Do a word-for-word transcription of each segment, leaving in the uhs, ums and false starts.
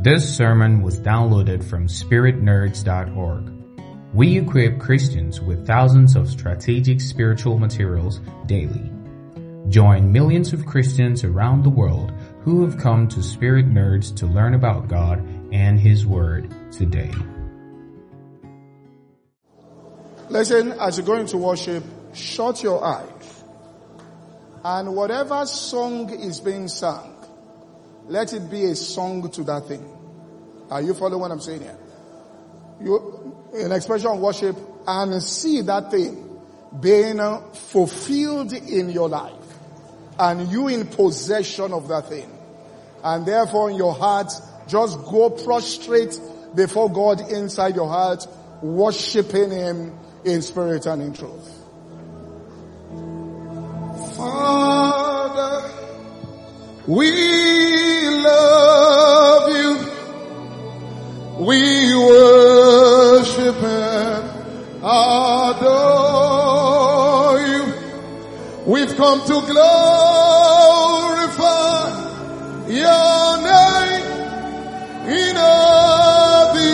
This sermon was downloaded from spirit nerds dot org. We equip Christians with thousands of strategic spiritual materials daily. Join millions of Christians around the world who have come to Spirit Nerds to learn about God and His Word today. Listen, as you're going to worship, shut your eyes. And whatever song is being sung, let it be a song to that thing. Are you following what I'm saying here? You, an expression of worship, and see that thing being fulfilled in your life. And you in possession of that thing. And therefore in your heart, just go prostrate before God inside your heart, worshiping Him in spirit and in truth. Father, we love you. We worship and adore you. We've come to glorify your name in all the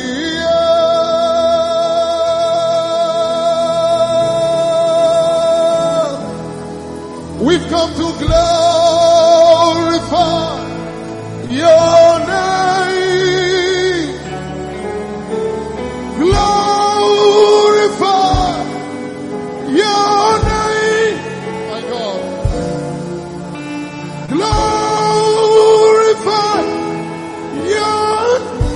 earth. We've come to glorify your name. Glorify your name, my God. Glorify your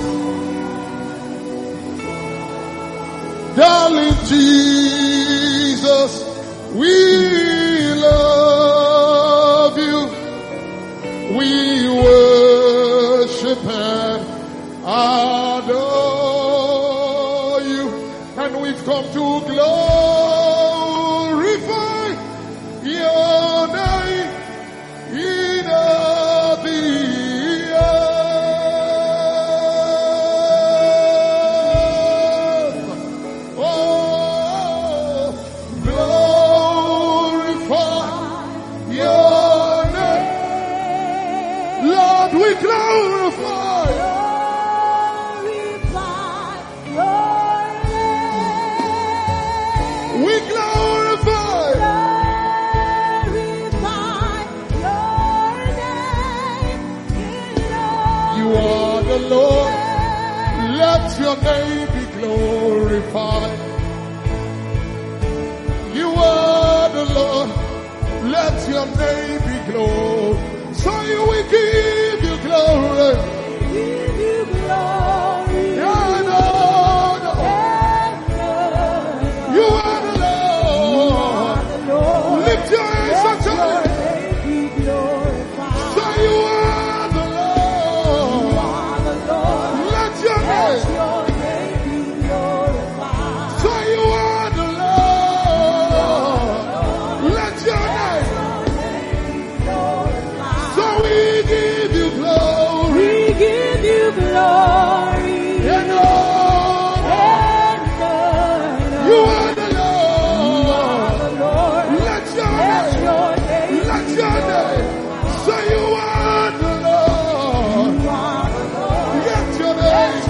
darling Jesus. We love you. We worship and adore you. And we've come to glorify your name in all the earth. Oh, glorify your name. Lord, we glorify. Glorify your name. We glorify. Glorify your name. You are the Lord. Let your name be glorified. You are the Lord. Let your name be glorified. So you will give you glory. Give you glory. Yeah, Lord. You are the Lord. Lift your hands and tell Him. So you are the Lord. Let your name. So you are the Lord. Let your name. So we give you glory. We give you glory. And Lord, you are the Lord. Let your name. Let your name. So you are the Lord. Let your name.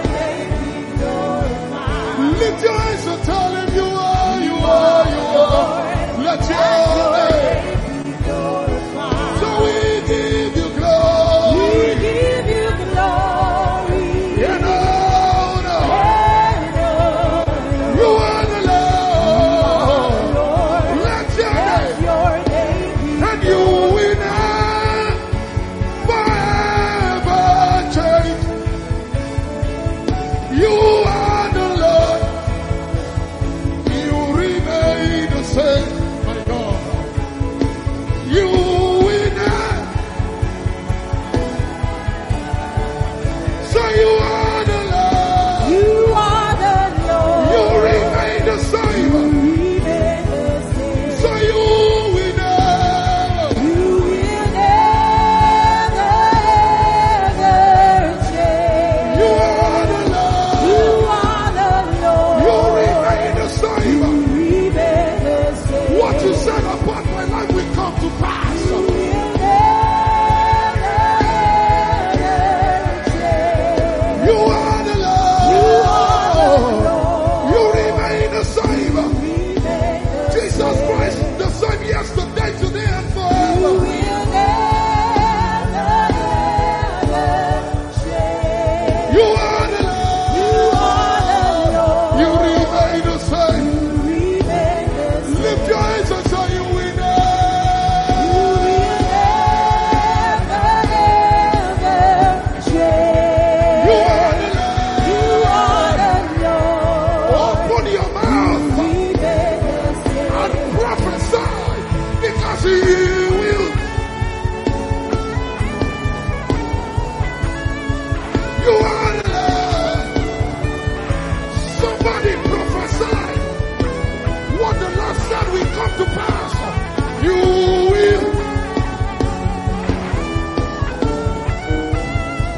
Lift your hands and tell Him you are, you are, you are. Let your name. So we give you glory. We give you glory.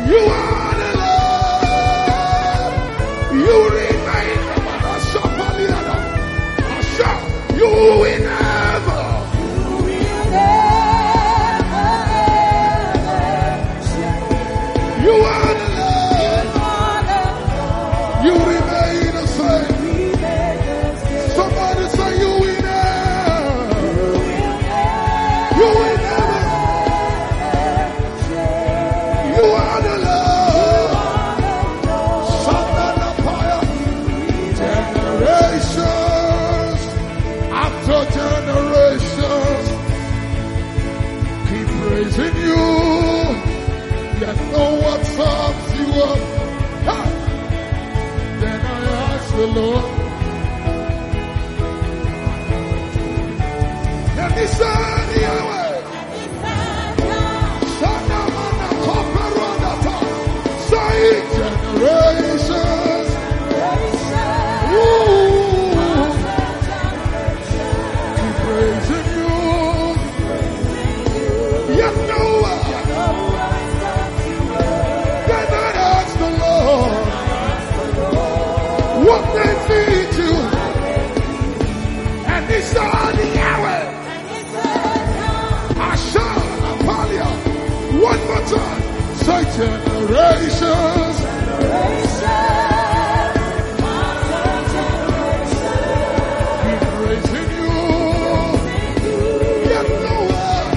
You are the Lord. You remain. You will never. You are the Lord. You remain the same. Somebody say you will never. You will never. You are the Lord. Somebody fire. Generations after generations keep praising you. Yet no one sums you up. Ha! Then I ask the Lord, and he said, Yahweh, Sanamana Koperonata, say generations. Ooh, keep praising you. Yet no one. What they feed you, and he saw the Yahweh. Asha Apalia. One more time. Say generations. Keep praising you. Yet no one.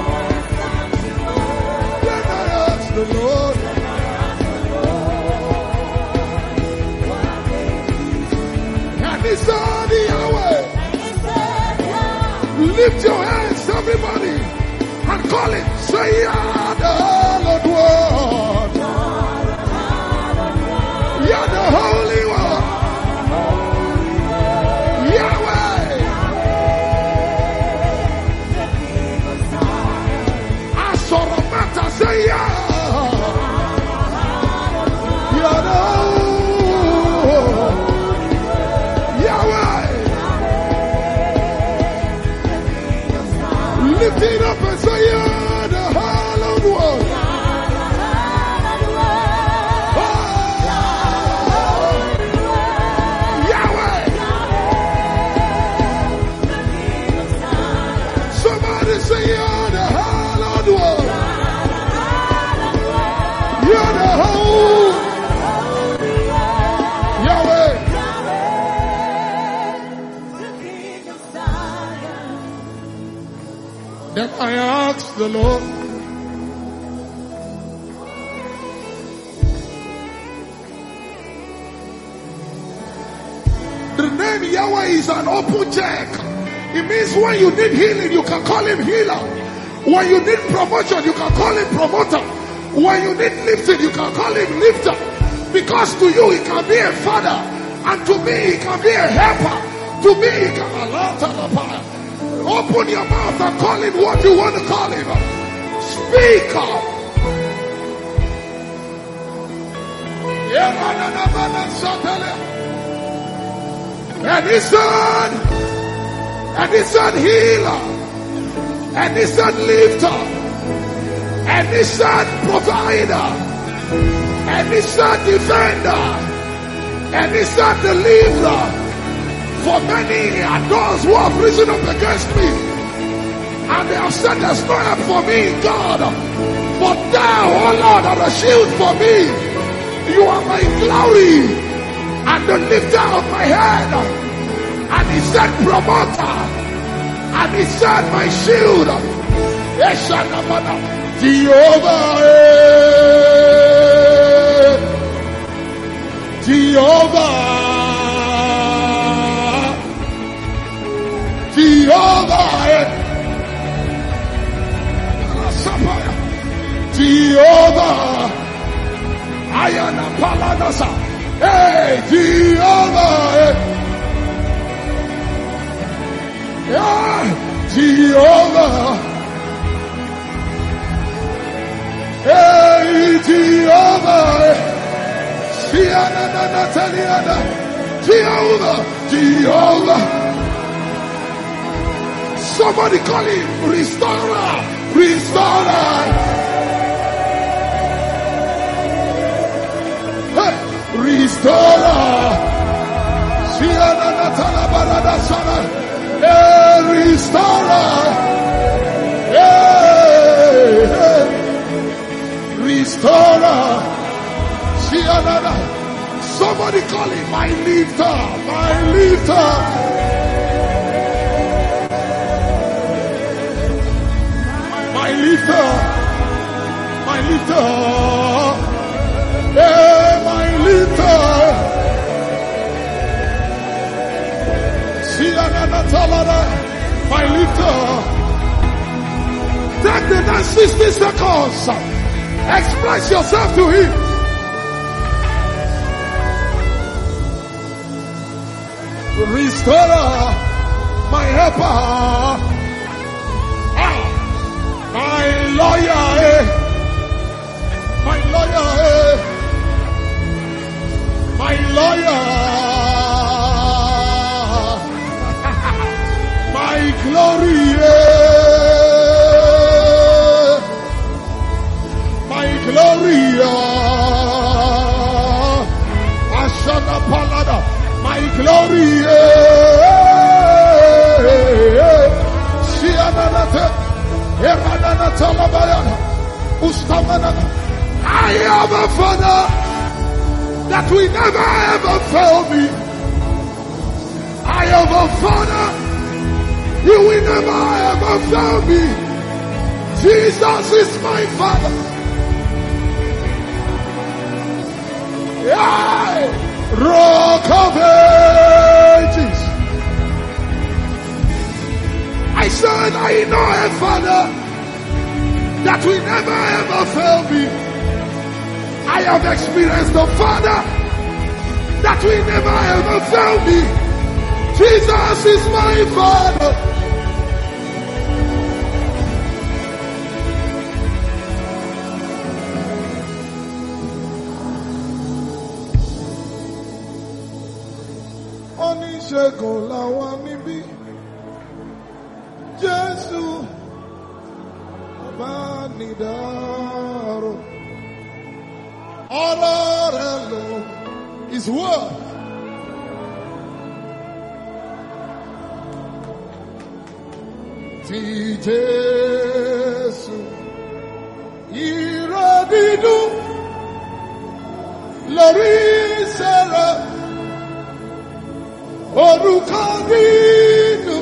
Then I ask the Lord. It's on the Yahweh. Lift your hands, everybody, and call it. Say, Yah the Lord One. Yah the Holy One. Yahweh. Asoramata, say, Yah. Yah the Holy. Lift it up and say, Yah the hallowed one. Oh, Yahweh. Somebody say, Yah the hallowed one. Yah the whole Yahweh. Then I asked the Lord, the name Yahweh is an open check. It means when you need healing, you can call him healer. When you need promotion, you can call him promoter. When you need lifting, you can call him lifter. Because to you, he can be a father. And to me, he can be a helper. To me, he can allow the power. Open your mouth and call him what you want to call him. Speak up. And he said, and he said healer, and he said lifter, and he said provider, and he said defender, and he said deliverer. For many are those who have risen up against me, and they have said there's no help for me, God. But thou, oh Lord, are a shield for me. You are my glory and the lifter of my head. And he said promoter, and he said my shield. Jehovah, Jehovah. Jehovah, Jehovah, Ayana Paladasa, hey, Jehovah, yeah, Jehovah, hey, Jehovah, Siana Nataliana, Jehovah, Jehovah. Somebody call him restorer, restorer. restorer. Siana Natala Barada Sana, a restorer. Hey, hey. Restorer. Siana. Somebody call him my lifter, my lifter. My lifter, my lifter. Hey, my lifter. My lifter. Take the next sixty seconds. Express yourself to him. Restorer, my helper, ah, my lawyer, eh, my lawyer, eh, my lawyer. Glory, my glory, Ashana Palada, my glory, Shiananate, Erananata Labayana, Ustamanana. I have a Father that will never ever fail me. I have a Father. You will never ever fail me. Jesus is my Father. Yeah. Rock of Ages. I said I know a Father that will never ever fail me. I have experienced the Father that will never ever fail me. Jesus is my Father. Oníṣègùn làwọn níbí, Jésù abánidárò, ọ̀rọ̀ rẹ̀ lò, His word. Ti Jésù ìrọ̀dídùn lórí ìṣẹ̀rẹ̀. Orúkọ nínú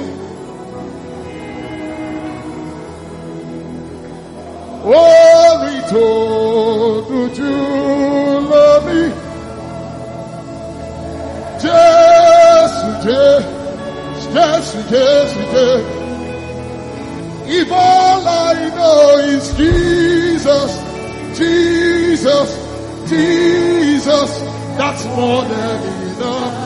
orí tó dúdú lómi. Jésù Jésù Jésù Jésù Jésù. If all I know is Jesus, Jesus, Jesus, that's more than enough.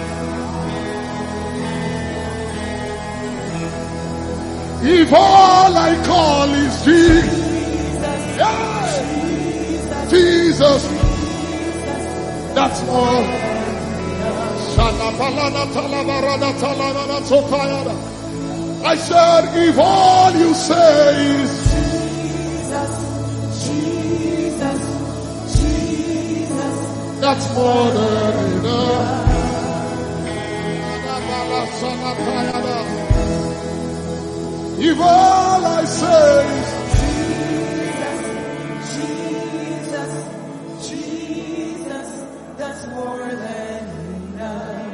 If all I call is Jesus, yeah. Jesus, that's more. I said, if all you say is Jesus, Jesus, Jesus, that's more than enough. If all I say is Jesus, Jesus, Jesus, that's more than enough.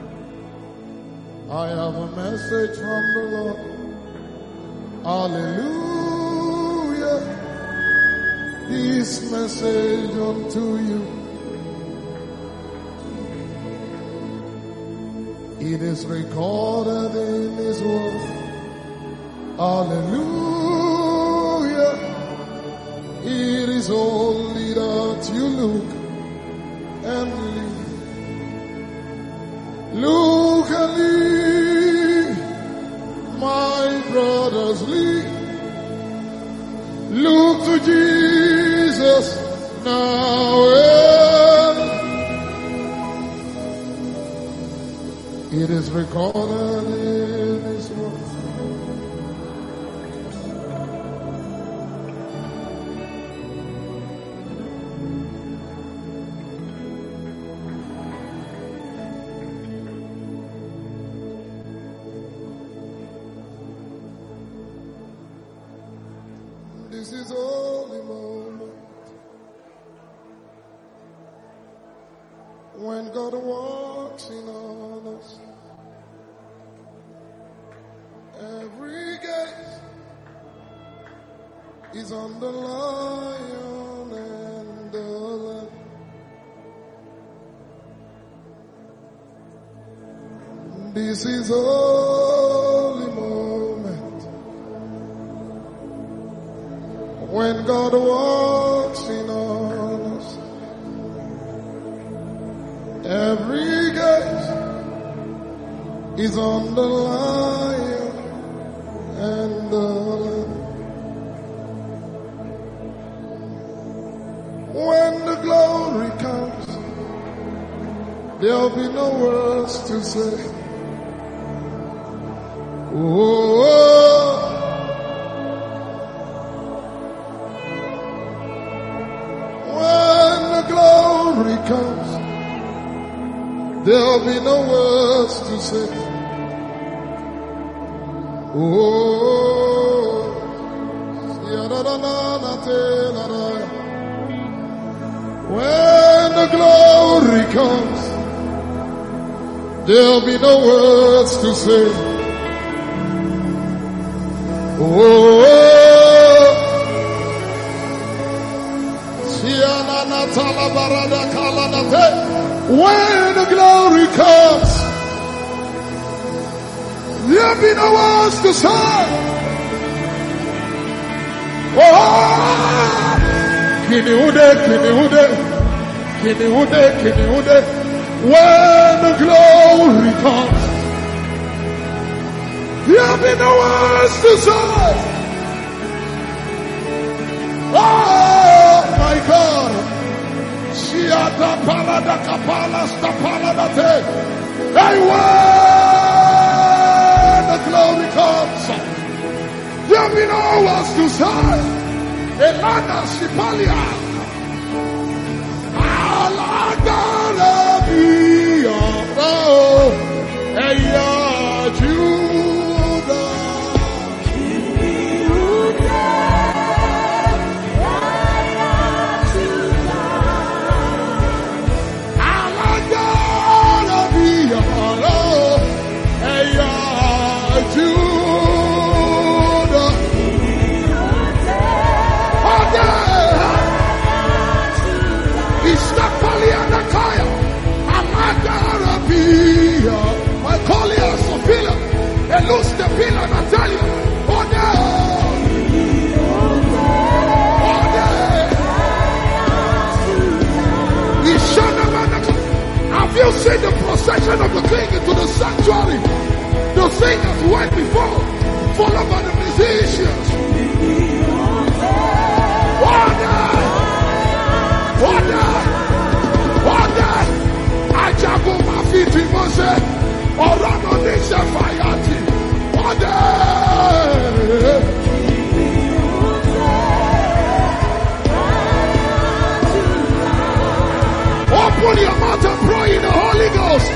I have a message from the Lord. Hallelujah. This message unto you. It is recorded in His word. Hallelujah. It is only that you look and live. Look and live, my brothers, live. Look to Jesus now and it is recorded in His word. This is holy moment when God walks in on us. Every gate is on the lion and the lamb. This is holy moment when God walks in on us. Every gate is on the lion and the lamb. When the glory comes, there'll be no words to say. Oh, when the glory comes, there'll be no words to say. Oh, when the glory comes, there'll be no words to say. Oh, when the glory comes, there'll be no words to say. Oh, kiniude, kiniude, kiniude, kiniude. When the glory comes, there'll be no words to say. Oh my God. Shiata palada kapala stapala te. Hey, when the glory comes, there'll be no words to say. Elana Sipalia. Alagara biya. Oh, eya Judah. Alagara biya. Oh, eya Judah. My colleague Sophia, and lose the pillar, Natalia. Oh, no. Oh, no. Have you seen the procession of the king into the sanctuary? The singers went before, followed by the musicians. Oh, no. Oh, no. Oh, no. Ajabu mafiti mose, orano nisha fayati, ode. Open your mouth and pray in the Holy Ghost.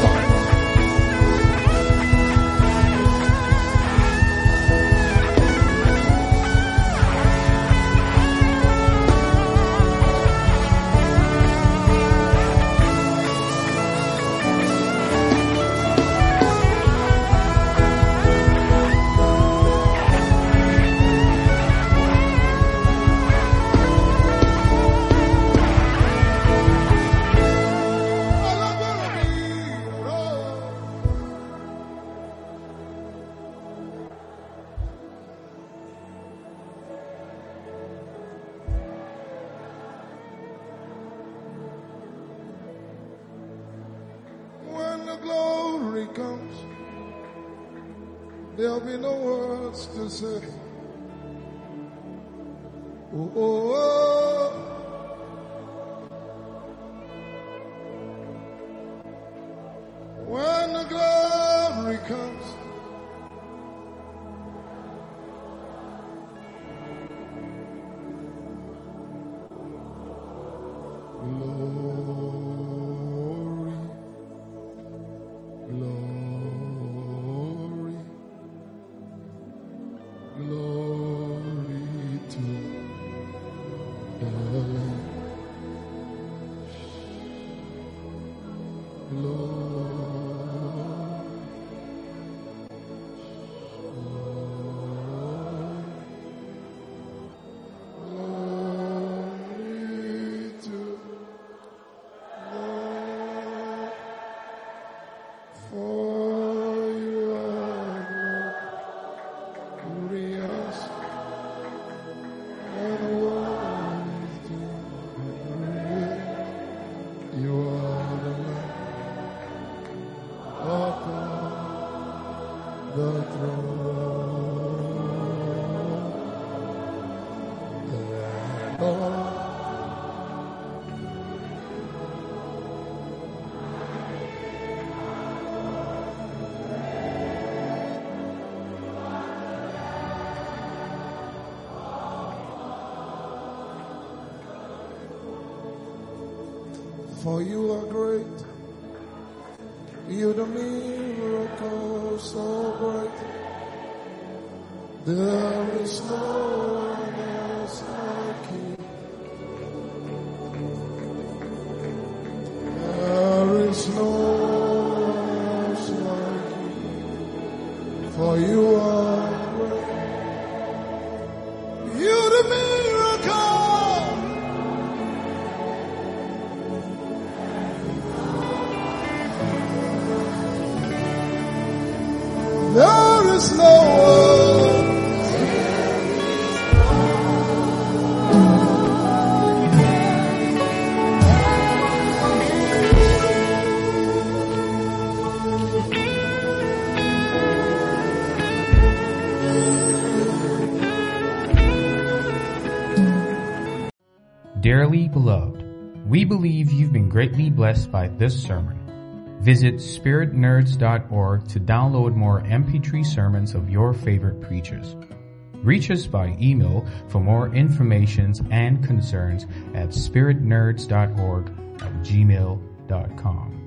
Comes, there'll be no words to say. Oh, oh, oh. When the glory comes, glory to For you are great, you the miracle so great. There is no one else like you. There is no one else like you. For you are great, you the miracle. There is no one. Dearly beloved, we believe you've been greatly blessed by this sermon. Visit spirit nerds dot org to download more M P three sermons of your favorite preachers. Reach us by email for more information and concerns at spirit nerds dot org at gmail dot com.